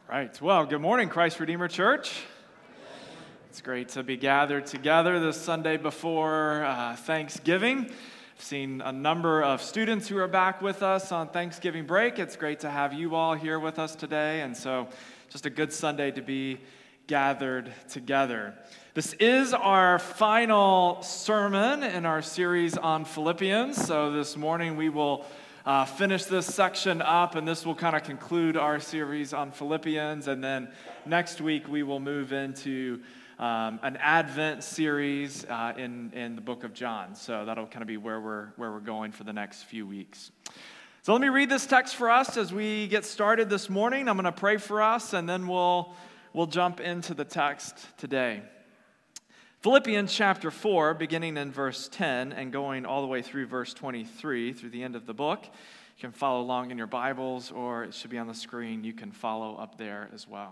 Right. Well, good morning, Christ Redeemer Church. It's great to be gathered together this Sunday before Thanksgiving. I've seen a number of students who are back with us on Thanksgiving break. It's great to have you all here with us today, and so just a good Sunday to be gathered together. This is our final sermon in our series on Philippians, so this morning we will finish this section up, and this will kind of conclude our series on Philippians, and then next week we will move into an Advent series in the book of John. So that'll kind of be where we're going for the next few weeks. So let me read this text for us as we get started this morning. I'm going to pray for us, and then we'll jump into the text today. Philippians chapter 4, beginning in verse 10 and going all the way through verse 23, through the end of the book. You can follow along in your Bibles, or it should be on the screen. You can follow up there as well.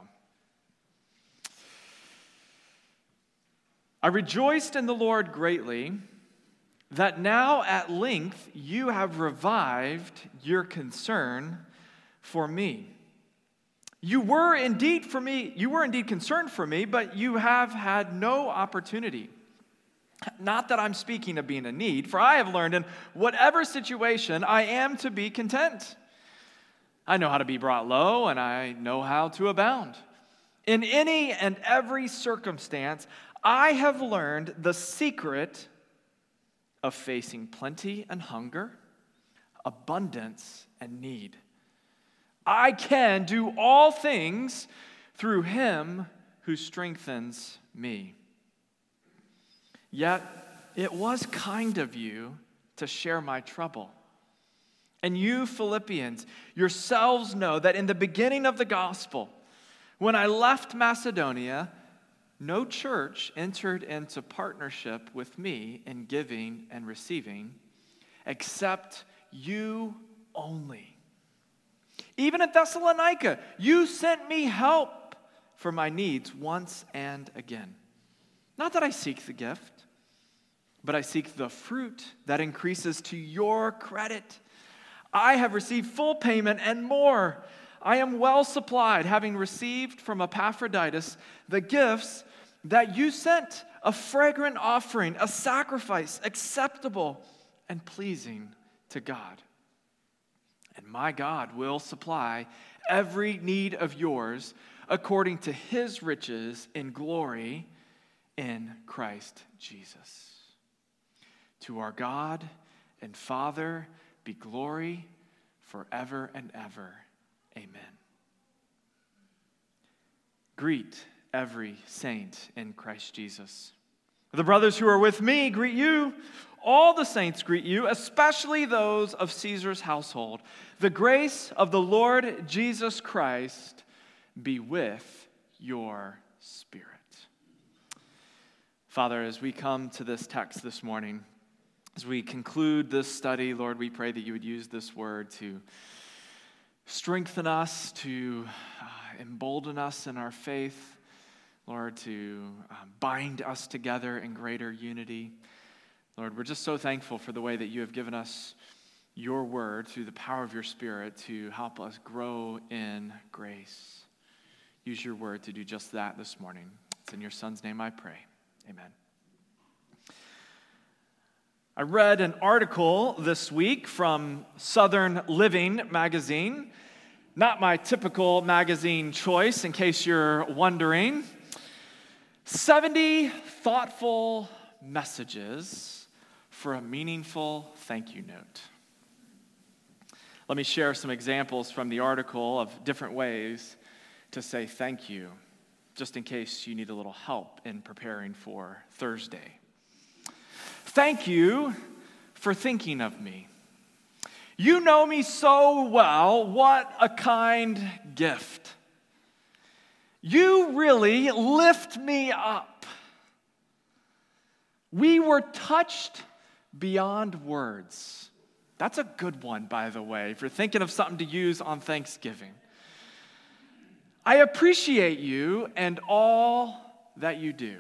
I rejoiced in the Lord greatly that now at length you have revived your concern for me. You were indeed concerned for me, but you have had no opportunity. Not that I'm speaking of being in need, for I have learned in whatever situation I am to be content. I know how to be brought low, and I know how to abound. In any and every circumstance, I have learned the secret of facing plenty and hunger, abundance and need. I can do all things through him who strengthens me. Yet it was kind of you to share my trouble. And you Philippians yourselves know that in the beginning of the gospel, when I left Macedonia, no church entered into partnership with me in giving and receiving, except you only. Even at Thessalonica, you sent me help for my needs once and again. Not that I seek the gift, but I seek the fruit that increases to your credit. I have received full payment and more. I am well supplied, having received from Epaphroditus the gifts that you sent, a fragrant offering, a sacrifice acceptable and pleasing to God. And my God will supply every need of yours according to his riches in glory in Christ Jesus. To our God and Father be glory forever and ever. Amen. Greet every saint in Christ Jesus. The brothers who are with me greet you. All the saints greet you, especially those of Caesar's household. The grace of the Lord Jesus Christ be with your spirit. Father, as we come to this text this morning, as we conclude this study, Lord, we pray that you would use this word to strengthen us, to embolden us in our faith, Lord, to bind us together in greater unity. Lord, we're just so thankful for the way that you have given us your word through the power of your Spirit to help us grow in grace. Use your word to do just that this morning. It's in your Son's name I pray. Amen. I read an article this week from Southern Living magazine. Not my typical magazine choice, in case you're wondering. 70 thoughtful messages for a meaningful thank you note. Let me share some examples from the article of different ways to say thank you, just in case you need a little help in preparing for Thursday. Thank you for thinking of me. You know me so well, what a kind gift. You really lift me up. We were touched beyond words. That's a good one, by the way, if you're thinking of something to use on Thanksgiving. I appreciate you and all that you do.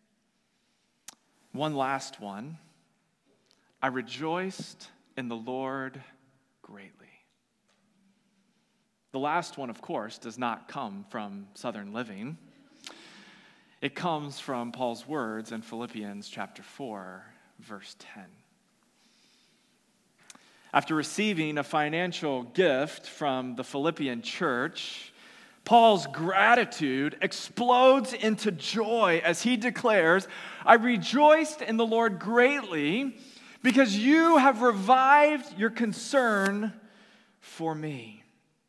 One last one. I rejoiced in the Lord greatly. The last one, of course, does not come from Southern Living. It comes from Paul's words in Philippians chapter 4, verse 10. After receiving a financial gift from the Philippian church, Paul's gratitude explodes into joy as he declares, "I rejoiced in the Lord greatly because you have revived your concern for me."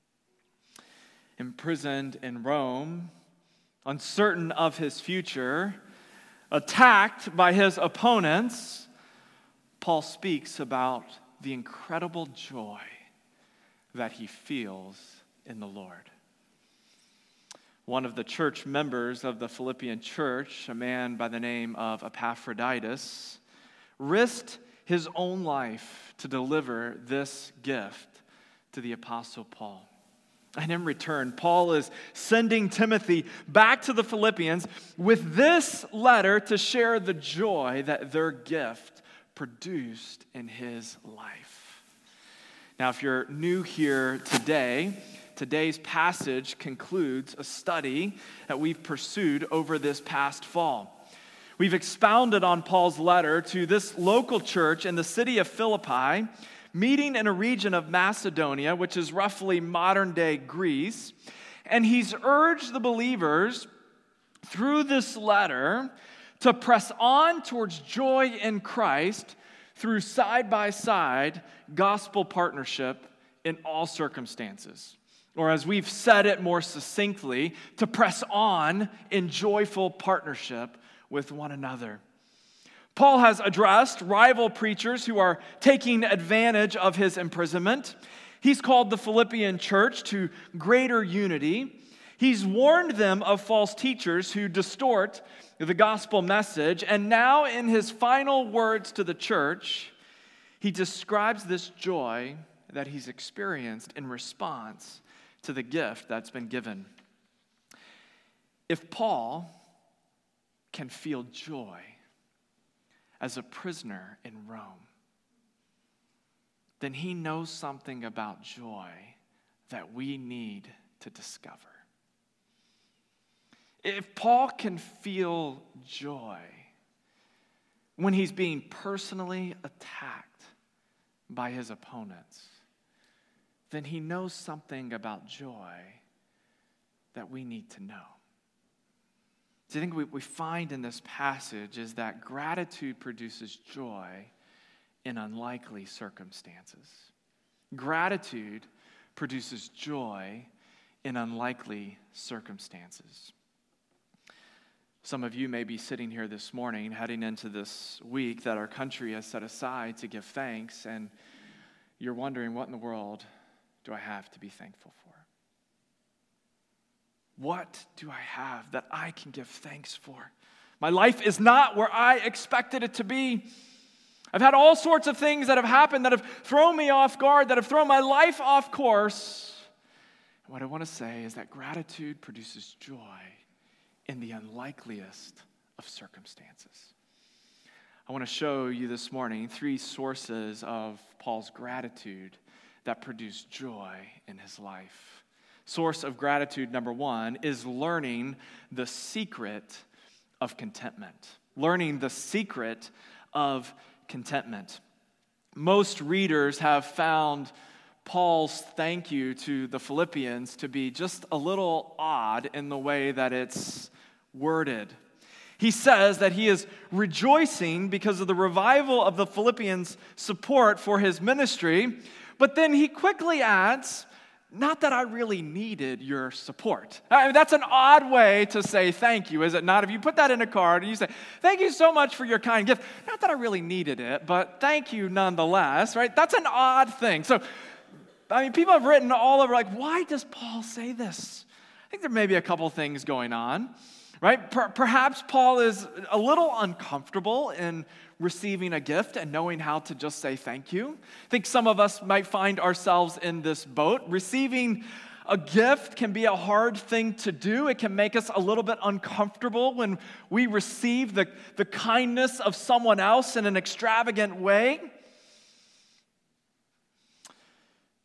Imprisoned in Rome, uncertain of his future, attacked by his opponents, Paul speaks about the incredible joy that he feels in the Lord. One of the church members of the Philippian church, a man by the name of Epaphroditus, risked his own life to deliver this gift to the Apostle Paul. And in return, Paul is sending Timothy back to the Philippians with this letter to share the joy that their gift produced in his life. Now, if you're new here today, today's passage concludes a study that we've pursued over this past fall. We've expounded on Paul's letter to this local church in the city of Philippi, meeting in a region of Macedonia, which is roughly modern-day Greece, and he's urged the believers through this letter to press on towards joy in Christ through side-by-side gospel partnership in all circumstances. Or as we've said it more succinctly, to press on in joyful partnership with one another. Paul has addressed rival preachers who are taking advantage of his imprisonment. He's called the Philippian church to greater unity. He's warned them of false teachers who distort the gospel message. And now in his final words to the church, he describes this joy that he's experienced in response to the gift that's been given. If Paul can feel joy as a prisoner in Rome, then he knows something about joy that we need to discover. If Paul can feel joy when he's being personally attacked by his opponents, then he knows something about joy that we need to know. So I think what we find in this passage is that gratitude produces joy in unlikely circumstances. Gratitude produces joy in unlikely circumstances. Some of you may be sitting here this morning, heading into this week that our country has set aside to give thanks, and you're wondering, what in the world do I have to be thankful for? What do I have that I can give thanks for? My life is not where I expected it to be. I've had all sorts of things that have happened that have thrown me off guard, that have thrown my life off course. And what I want to say is that gratitude produces joy in the unlikeliest of circumstances. I want to show you this morning 3 sources of Paul's gratitude that produce joy in his life. Source of gratitude number 1 is learning the secret of contentment. Learning the secret of contentment. Most readers have found Paul's thank you to the Philippians to be just a little odd in the way that it's worded. He says that he is rejoicing because of the revival of the Philippians' support for his ministry, but then he quickly adds, not that I really needed your support. I mean, that's an odd way to say thank you, is it not? If you put that in a card and you say, thank you so much for your kind gift, not that I really needed it, but thank you nonetheless, right? That's an odd thing. So, I mean, people have written all over, like, why does Paul say this? I think there may be a couple things going on, right? Perhaps Paul is a little uncomfortable in receiving a gift and knowing how to just say thank you. I think some of us might find ourselves in this boat. Receiving a gift can be a hard thing to do. It can make us a little bit uncomfortable when we receive the kindness of someone else in an extravagant way.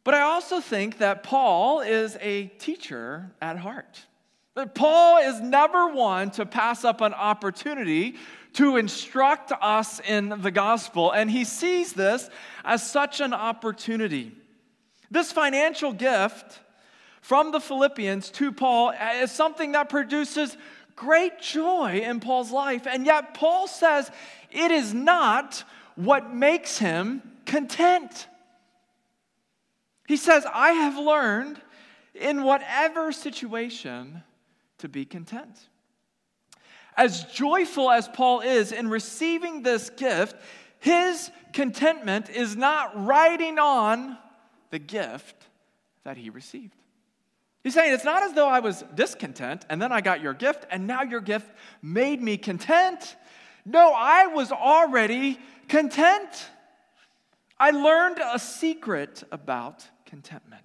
But I also think that Paul is a teacher at heart. That Paul is never one to pass up an opportunity to instruct us in the gospel, and he sees this as such an opportunity. This financial gift from the Philippians to Paul is something that produces great joy in Paul's life, and yet Paul says it is not what makes him content. He says, I have learned in whatever situation to be content. As joyful as Paul is in receiving this gift, his contentment is not riding on the gift that he received. He's saying it's not as though I was discontent and then I got your gift and now your gift made me content. No, I was already content. I learned a secret about contentment.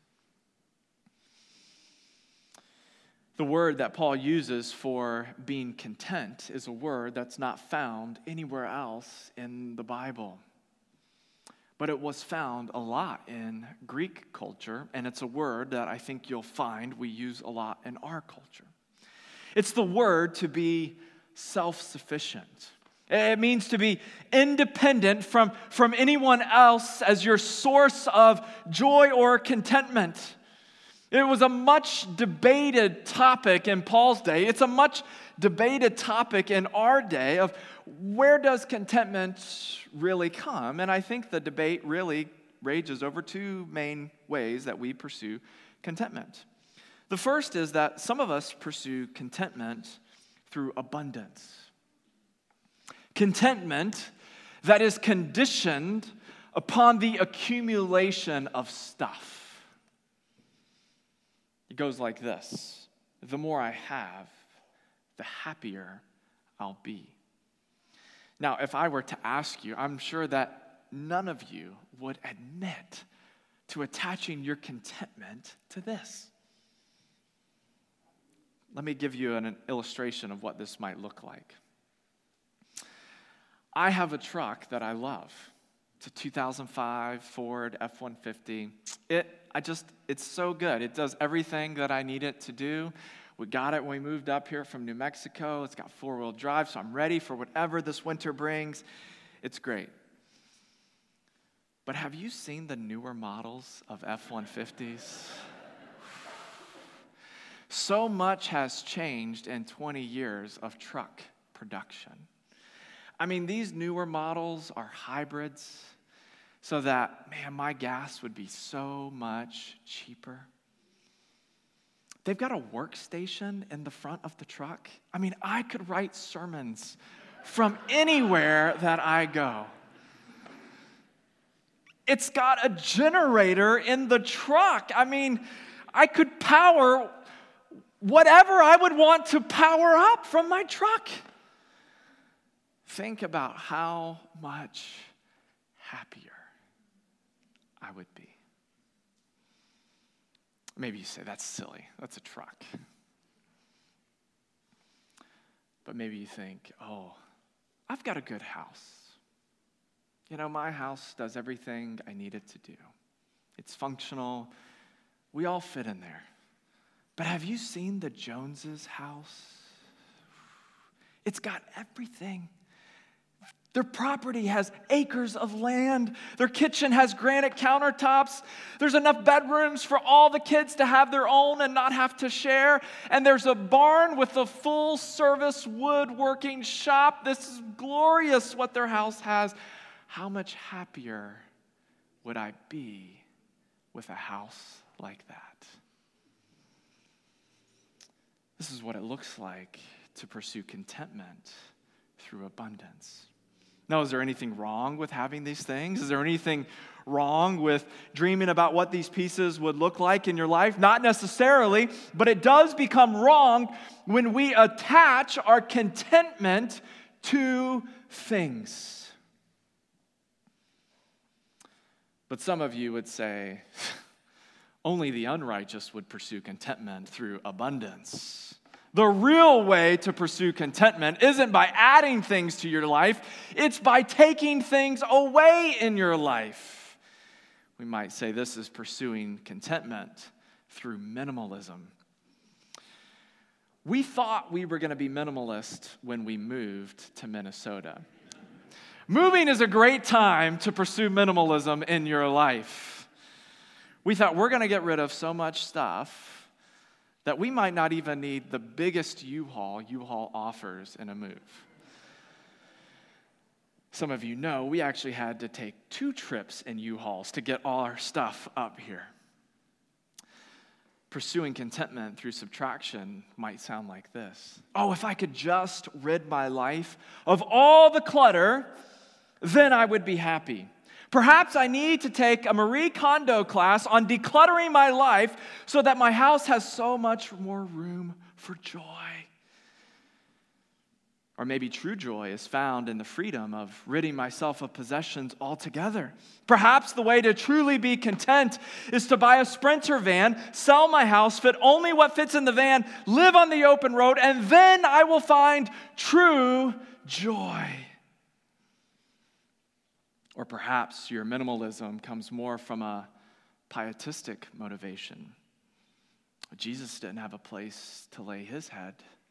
The word that Paul uses for being content is a word that's not found anywhere else in the Bible. But it was found a lot in Greek culture, and it's a word that I think you'll find we use a lot in our culture. It's the word to be self-sufficient. It means to be independent from anyone else as your source of joy or contentment. It was a much debated topic in Paul's day. It's a much debated topic in our day of where does contentment really come? And I think the debate really rages over two main ways that we pursue contentment. The first is that some of us pursue contentment through abundance. Contentment that is conditioned upon the accumulation of stuff. It goes like this: the more I have, the happier I'll be. Now, if I were to ask you, I'm sure that none of you would admit to attaching your contentment to this. Let me give you an illustration of what this might look like. I have a truck that I love. It's a 2005 Ford F-150. It's so good. It does everything that I need it to do. We got it when we moved up here from New Mexico. It's got four-wheel drive, so I'm ready for whatever this winter brings. It's great. But have you seen the newer models of F-150s? So much has changed in 20 years of truck production. I mean, these newer models are hybrids, so that, man, my gas would be so much cheaper. They've got a workstation in the front of the truck. I mean, I could write sermons from anywhere that I go. It's got a generator in the truck. I mean, I could power whatever I would want to power up from my truck. Think about how much happier I would be. Maybe you say, that's silly. That's a truck. But maybe you think, oh, I've got a good house. You know, my house does everything I need it to do. It's functional. We all fit in there. But have you seen the Joneses' house? It's got everything. Their property has acres of land. Their kitchen has granite countertops. There's enough bedrooms for all the kids to have their own and not have to share. And there's a barn with a full-service woodworking shop. This is glorious what their house has. How much happier would I be with a house like that? This is what it looks like to pursue contentment through abundance. Now, is there anything wrong with having these things? Is there anything wrong with dreaming about what these pieces would look like in your life? Not necessarily, but it does become wrong when we attach our contentment to things. But some of you would say, only the unrighteous would pursue contentment through abundance. The real way to pursue contentment isn't by adding things to your life, it's by taking things away in your life. We might say this is pursuing contentment through minimalism. We thought we were going to be minimalist when we moved to Minnesota. Moving is a great time to pursue minimalism in your life. We thought we're going to get rid of so much stuff that we might not even need the biggest U-Haul offers in a move. Some of you know we actually had to take 2 trips in U-Hauls to get all our stuff up here. Pursuing contentment through subtraction might sound like this. Oh, if I could just rid my life of all the clutter, then I would be happy. Perhaps I need to take a Marie Kondo class on decluttering my life so that my house has so much more room for joy. Or maybe true joy is found in the freedom of ridding myself of possessions altogether. Perhaps the way to truly be content is to buy a Sprinter van, sell my house, fit only what fits in the van, live on the open road, and then I will find true joy. Or perhaps your minimalism comes more from a pietistic motivation. Jesus didn't have a place to lay his head.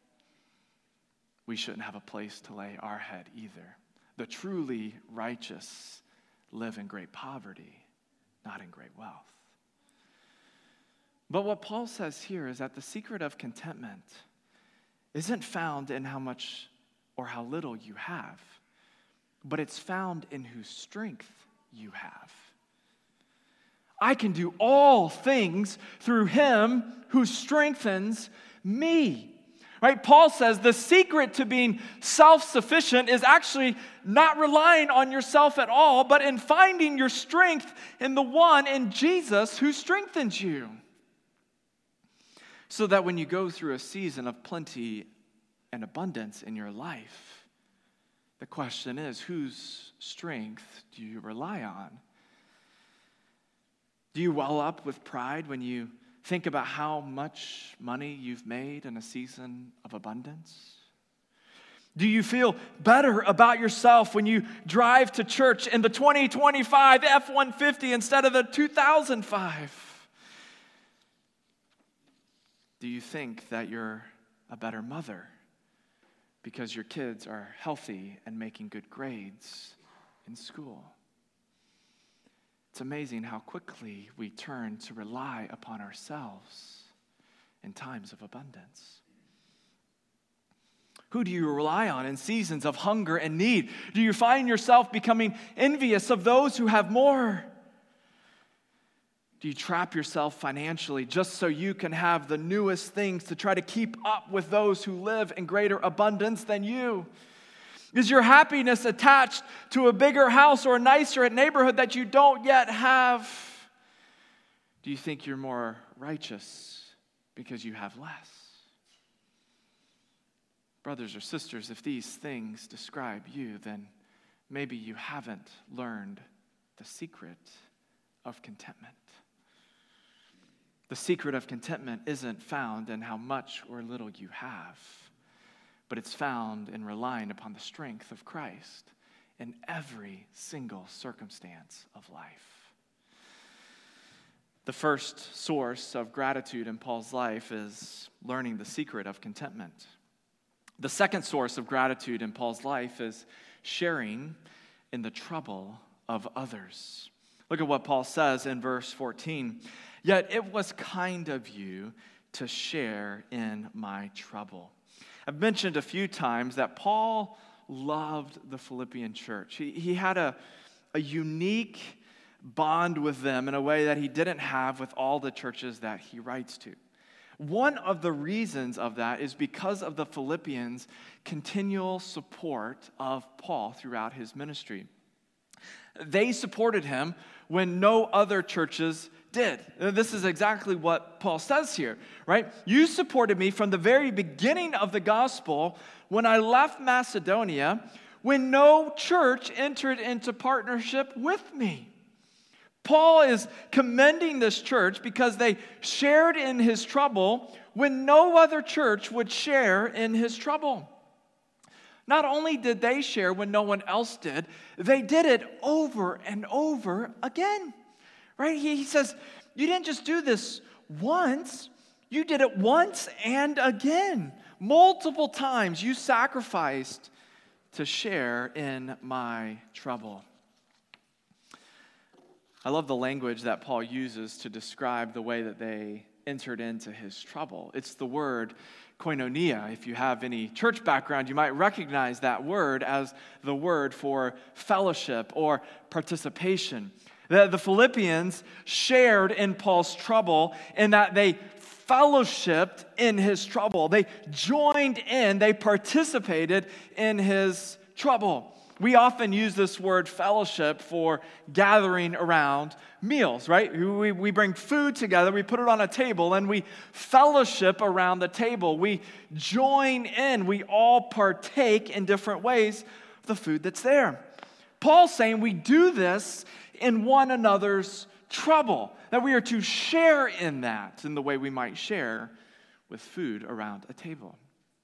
We shouldn't have a place to lay our head either. The truly righteous live in great poverty, not in great wealth. But what Paul says here is that the secret of contentment isn't found in how much or how little you have, but it's found in whose strength you have. I can do all things through him who strengthens me. Right? Paul says the secret to being self-sufficient is actually not relying on yourself at all, but in finding your strength in the one, in Jesus, who strengthens you. So that when you go through a season of plenty and abundance in your life, the question is, whose strength do you rely on? Do you well up with pride when you think about how much money you've made in a season of abundance? Do you feel better about yourself when you drive to church in the 2025 F-150 instead of the 2005? Do you think that you're a better mother because your kids are healthy and making good grades in school? It's amazing how quickly we turn to rely upon ourselves in times of abundance. Who do you rely on in seasons of hunger and need? Do you find yourself becoming envious of those who have more? Do you trap yourself financially just so you can have the newest things to try to keep up with those who live in greater abundance than you? Is your happiness attached to a bigger house or a nicer neighborhood that you don't yet have? Do you think you're more righteous because you have less? Brothers or sisters, if these things describe you, then maybe you haven't learned the secret of contentment. The secret of contentment isn't found in how much or little you have, but it's found in relying upon the strength of Christ in every single circumstance of life. The first source of gratitude in Paul's life is learning the secret of contentment. The second source of gratitude in Paul's life is sharing in the trouble of others. Look at what Paul says in verse 14. Yet it was kind of you to share in my trouble. I've mentioned a few times that Paul loved the Philippian church. He had a unique bond with them in a way that he didn't have with all the churches that he writes to. One of the reasons of that is because of the Philippians' continual support of Paul throughout his ministry. They supported him when no other churches did. This is exactly what Paul says here, right? You supported me from the very beginning of the gospel when I left Macedonia, when no church entered into partnership with me. Paul is commending this church because they shared in his trouble when no other church would share in his trouble. Not only did they share when no one else did, they did it over and over again. right? He says, you didn't just do this once, you did it once and again. Multiple times you sacrificed to share in my trouble. I love the language that Paul uses to describe the way that they entered into his trouble. It's the word koinonia. If you have any church background, you might recognize that word as the word for fellowship or participation. The Philippians shared in Paul's trouble in that they fellowshipped in his trouble. They joined in, they participated in his trouble. We often use this word fellowship for gathering around meals, right? We bring food together, we put it on a table, and we fellowship around the table. We join in, we all partake in different ways of the food that's there. Paul's saying we do this in one another's trouble, that we are to share in that in the way we might share with food around a table.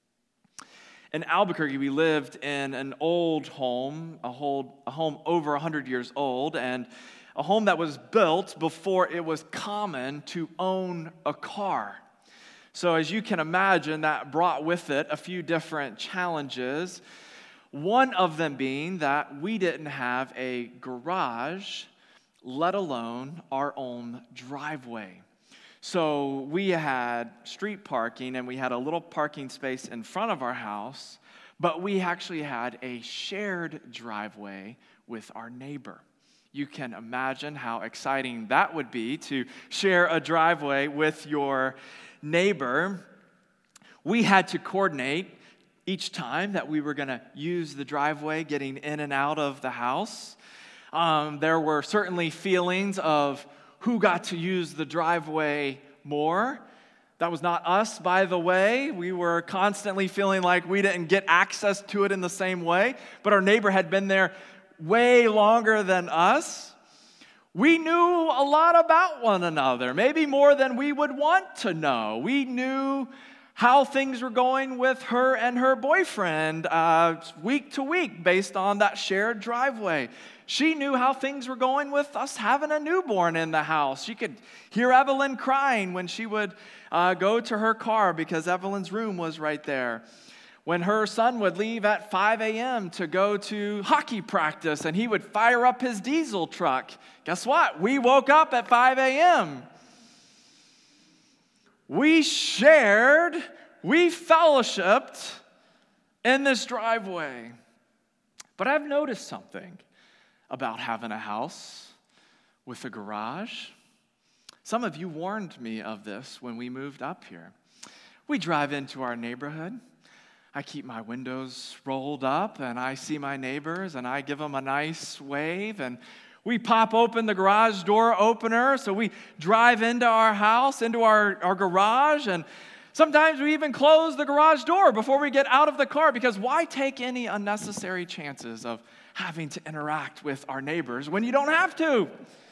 In Albuquerque, we lived in an old home, a home over 100 years old, and a home that was built before it was common to own a car. So as you can imagine, that brought with it a few different challenges. One of them being that we didn't have a garage, let alone our own driveway. So we had street parking and we had a little parking space in front of our house, but we actually had a shared driveway with our neighbor. You can imagine how exciting that would be to share a driveway with your neighbor. We had to coordinate each time that we were going to use the driveway, getting in and out of the house. There were certainly feelings of who got to use the driveway more. That was not us, by the way. We were constantly feeling like we didn't get access to it in the same way, but our neighbor had been there way longer than us. We knew a lot about one another, maybe more than we would want to know. We knew how things were going with her and her boyfriend week to week based on that shared driveway. She knew how things were going with us having a newborn in the house. She could hear Evelyn crying when she would go to her car because Evelyn's room was right there. When her son would leave at 5 a.m. to go to hockey practice and he would fire up his diesel truck, guess what? We woke up at 5 a.m. We shared, we fellowshipped in this driveway. But I've noticed something about having a house with a garage. Some of you warned me of this when we moved up here. We drive into our neighborhood. I keep my windows rolled up and I see my neighbors and I give them a nice wave and we pop open the garage door opener, so we drive into our house, into our garage, and sometimes we even close the garage door before we get out of the car, because why take any unnecessary chances of having to interact with our neighbors when you don't have to?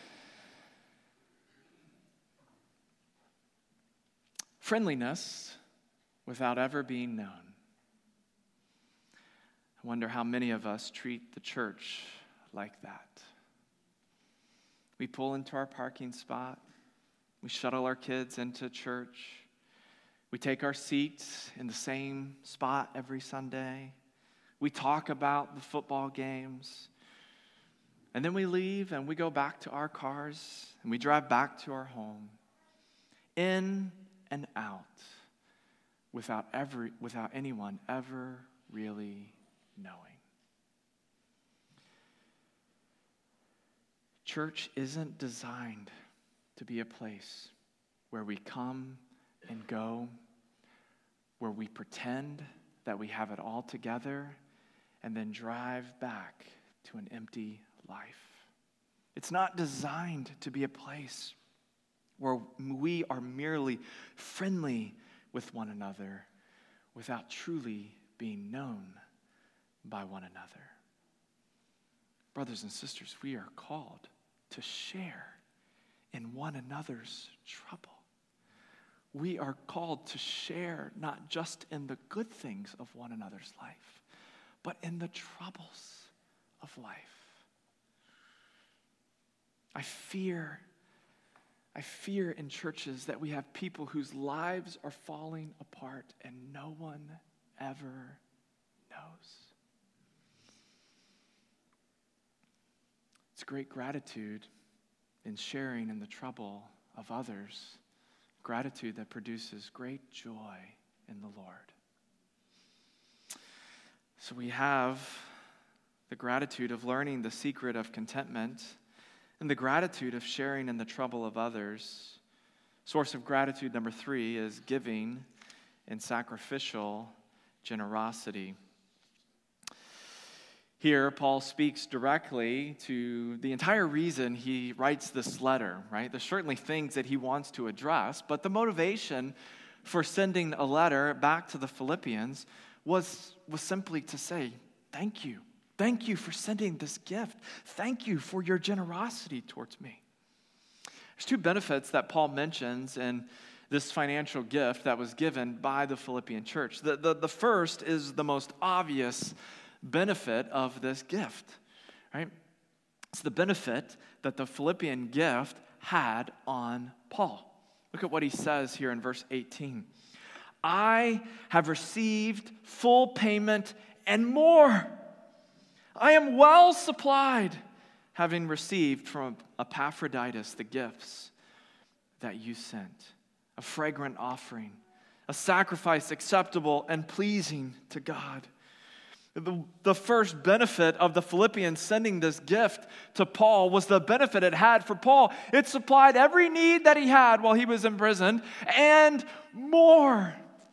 Friendliness without ever being known. I wonder how many of us treat the church like that. We pull into our parking spot. We shuttle our kids into church. We take our seats in the same spot every Sunday. We talk about the football games. And then we leave and we go back to our cars and we drive back to our home. In and out without anyone ever really knowing. Church isn't designed to be a place where we come and go, where we pretend that we have it all together and then drive back to an empty life. It's not designed to be a place where we are merely friendly with one another without truly being known by one another. Brothers and sisters, we are called to share in one another's trouble. We are called to share not just in the good things of one another's life, but in the troubles of life. I fear I fear in churches that we have people whose lives are falling apart and no one ever knows. It's great gratitude in sharing in the trouble of others, gratitude that produces great joy in the Lord. So we have the gratitude of learning the secret of contentment and the gratitude of sharing in the trouble of others. Source of gratitude number 3 is giving and sacrificial generosity. Here, Paul speaks directly to the entire reason he writes this letter, right? There's certainly things that he wants to address, but the motivation for sending a letter back to the Philippians was simply to say, thank you. Thank you for sending this gift. Thank you for your generosity towards me. There's 2 benefits that Paul mentions in this financial gift that was given by the Philippian church. The first is the most obvious benefit of this gift, right? It's the benefit that the Philippian gift had on Paul. Look at what he says here in verse 18. I have received full payment and more. I am well supplied, having received from Epaphroditus the gifts that you sent, a fragrant offering, a sacrifice acceptable and pleasing to God. The first benefit of the Philippians sending this gift to Paul was the benefit it had for Paul. It supplied every need that he had while he was imprisoned and more.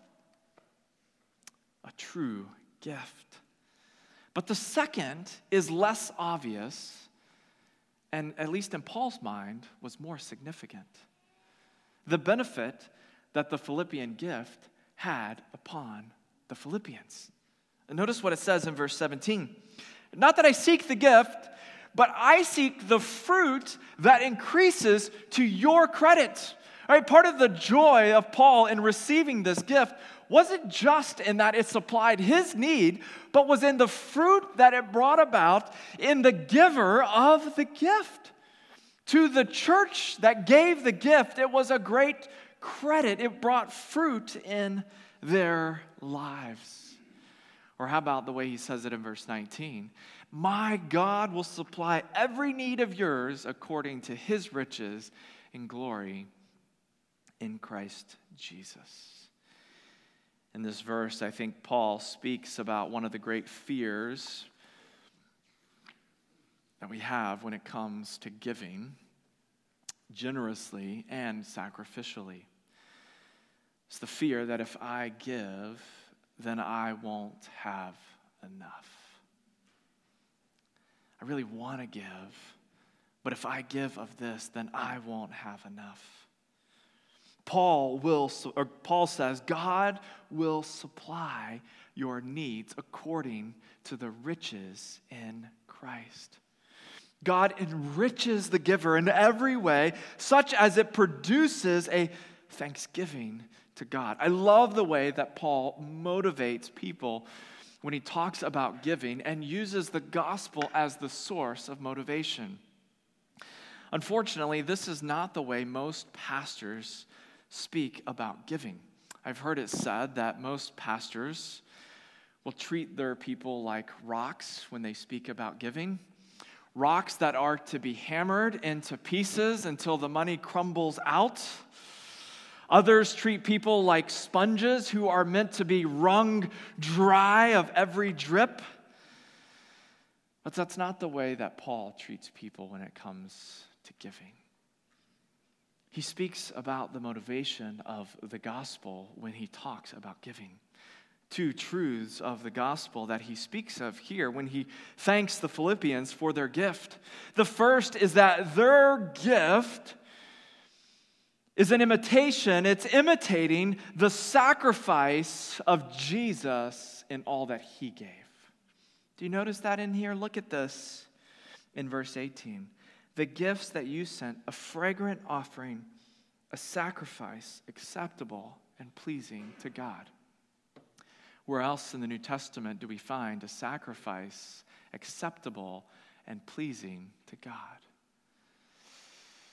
A true gift. But the second is less obvious, and at least in Paul's mind, was more significant. The benefit that the Philippian gift had upon the Philippians. And notice what it says in verse 17. Not that I seek the gift, but I seek the fruit that increases to your credit. All right, part of the joy of Paul in receiving this gift wasn't just in that it supplied his need, but was in the fruit that it brought about in the giver of the gift. To the church that gave the gift, it was a great credit. It brought fruit in their lives. Or how about the way he says it in verse 19? My God will supply every need of yours according to his riches in glory in Christ Jesus. In this verse, I think Paul speaks about one of the great fears that we have when it comes to giving generously and sacrificially. It's the fear that if I give, then I won't have enough. I really want to give, but if I give of this, then I won't have enough. Paul says, God will supply your needs according to the riches in Christ. God enriches the giver in every way, such as it produces a thanksgiving to God. I love the way that Paul motivates people when he talks about giving and uses the gospel as the source of motivation. Unfortunately, this is not the way most pastors speak about giving. I've heard it said that most pastors will treat their people like rocks when they speak about giving. Rocks that are to be hammered into pieces until the money crumbles out. Others treat people like sponges who are meant to be wrung dry of every drip. But that's not the way that Paul treats people when it comes to giving. He speaks about the motivation of the gospel when he talks about giving. 2 truths of the gospel that he speaks of here when he thanks the Philippians for their gift. The first is that their gift is an imitation. It's imitating the sacrifice of Jesus in all that he gave. Do you notice that in here? Look at this in verse 18. The gifts that you sent, a fragrant offering, a sacrifice acceptable and pleasing to God. Where else in the New Testament do we find a sacrifice acceptable and pleasing to God?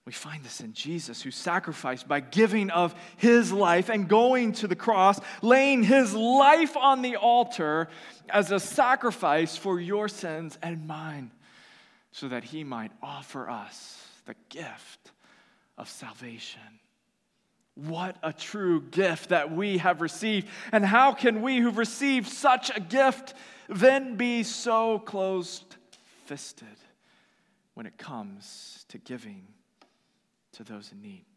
We find this in Jesus, who sacrificed by giving of his life and going to the cross, laying his life on the altar as a sacrifice for your sins and mine, so that he might offer us the gift of salvation. What a true gift that we have received. And how can we who've received such a gift then be so closed-fisted when it comes to giving to those in need?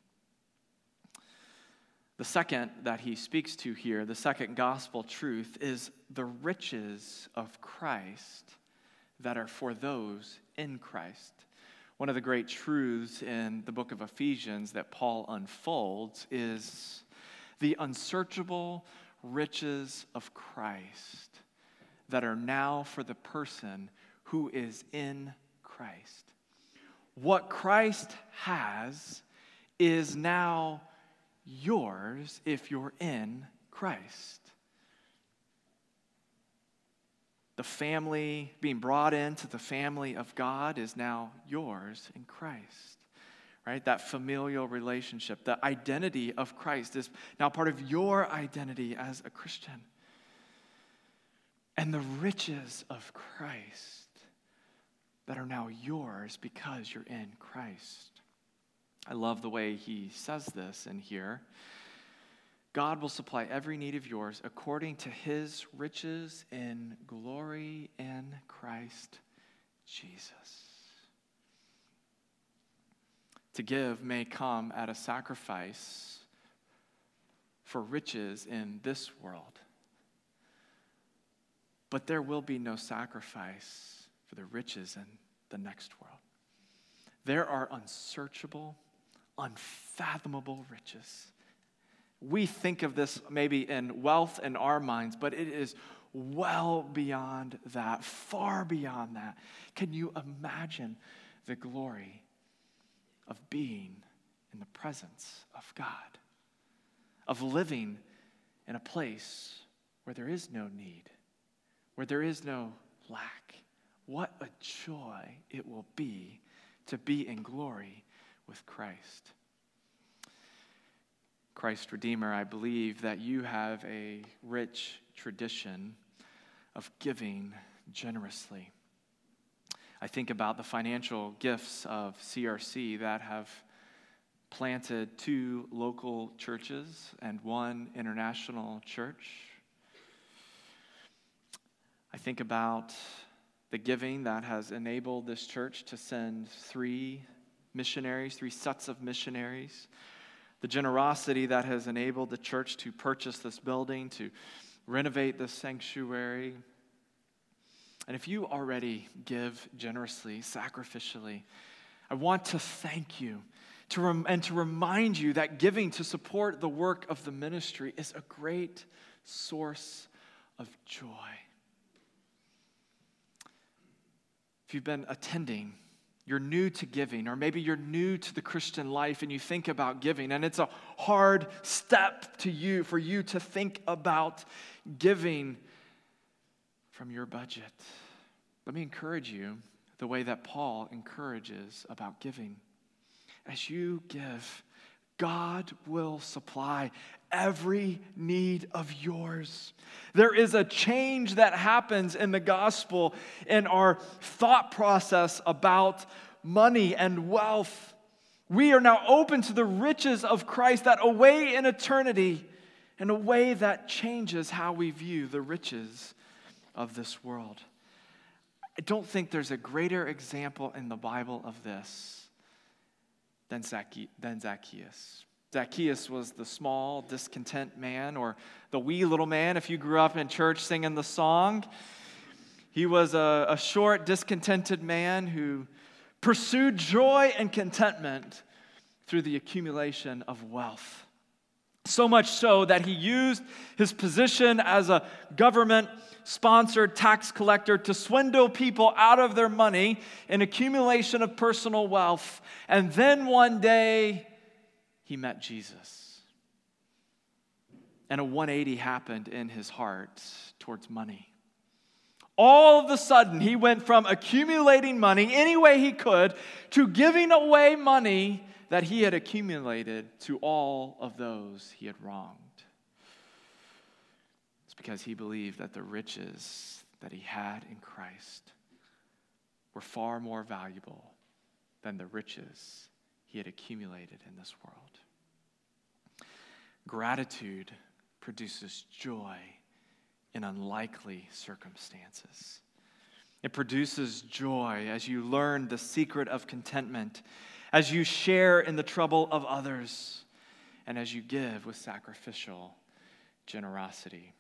The second that he speaks to here, the second gospel truth, is the riches of Christ that are for those in Christ. One of the great truths in the book of Ephesians that Paul unfolds is the unsearchable riches of Christ that are now for the person who is in Christ. What Christ has is now yours if you're in Christ. The family, being brought into the family of God, is now yours in Christ. Right? That familial relationship, the identity of Christ is now part of your identity as a Christian. And the riches of Christ that are now yours because you're in Christ. I love the way he says this in here. God will supply every need of yours according to his riches in glory in Christ Jesus. To give may come at a sacrifice for riches in this world. But there will be no sacrifice for the riches in the next world. There are unsearchable, unfathomable riches. We think of this maybe in wealth in our minds, but it is well beyond that, far beyond that. Can you imagine the glory of being in the presence of God, of living in a place where there is no need, where there is no lack? What a joy it will be to be in glory with Christ. Christ Redeemer, I believe that you have a rich tradition of giving generously. I think about the financial gifts of CRC that have planted 2 local churches and 1 international church. I think about the giving that has enabled this church to send 3 sets of missionaries. The generosity that has enabled the church to purchase this building, to renovate this sanctuary. And if you already give generously, sacrificially, I want to thank you and to remind you that giving to support the work of the ministry is a great source of joy. If you've been attending, you're new to giving, or maybe you're new to the Christian life and you think about giving, and it's a hard step for you to think about giving from your budget. Let me encourage you the way that Paul encourages about giving. As you give, God will supply every need of yours. There is a change that happens in the gospel in our thought process about money and wealth. We are now open to the riches of Christ that away in eternity in a way that changes how we view the riches of this world. I don't think there's a greater example in the Bible of this than Zacchaeus. Zacchaeus was the small, discontent man, or the wee little man if you grew up in church singing the song. He was a short, discontented man who pursued joy and contentment through the accumulation of wealth. So much so that he used his position as a government-sponsored tax collector to swindle people out of their money in accumulation of personal wealth. And then one day, he met Jesus. And a 180 happened in his heart towards money. All of a sudden, he went from accumulating money any way he could to giving away money that he had accumulated to all of those he had wronged. It's because he believed that the riches that he had in Christ were far more valuable than the riches he had accumulated in this world. Gratitude produces joy in unlikely circumstances. It produces joy as you learn the secret of contentment, as you share in the trouble of others, and as you give with sacrificial generosity.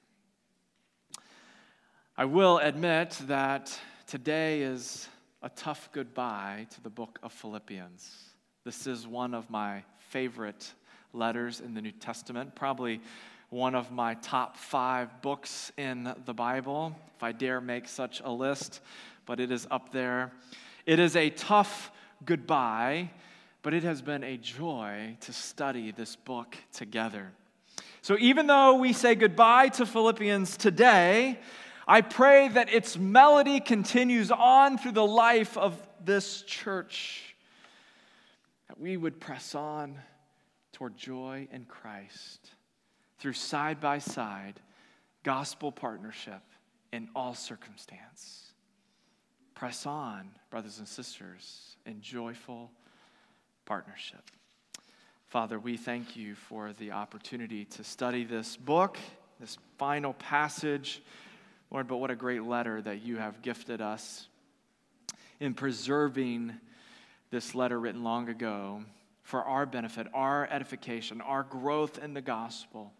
I will admit that today is a tough goodbye to the book of Philippians. This is one of my favorite letters in the New Testament, probably one of my top 5 books in the Bible, if I dare make such a list, but it is up there. It is a tough goodbye, but it has been a joy to study this book together. So even though we say goodbye to Philippians today, I pray that its melody continues on through the life of this church, that we would press on toward joy in Christ through side-by-side gospel partnership in all circumstance. Press on, brothers and sisters, in joyful partnership. Father, we thank you for the opportunity to study this book, this final passage. Lord, but what a great letter that you have gifted us in preserving this letter written long ago for our benefit, our edification, our growth in the gospel.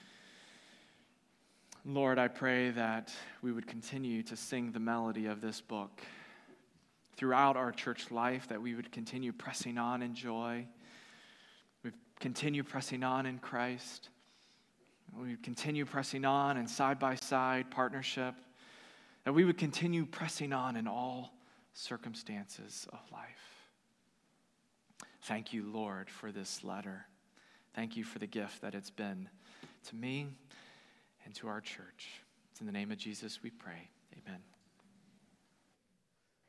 Lord, I pray that we would continue to sing the melody of this book throughout our church life, that we would continue pressing on in joy, we continue pressing on in Christ, we would continue pressing on in side-by-side partnership, that we would continue pressing on in all circumstances of life. Thank you, Lord, for this letter. Thank you for the gift that it's been to me and to our church. It's in the name of Jesus we pray. Amen.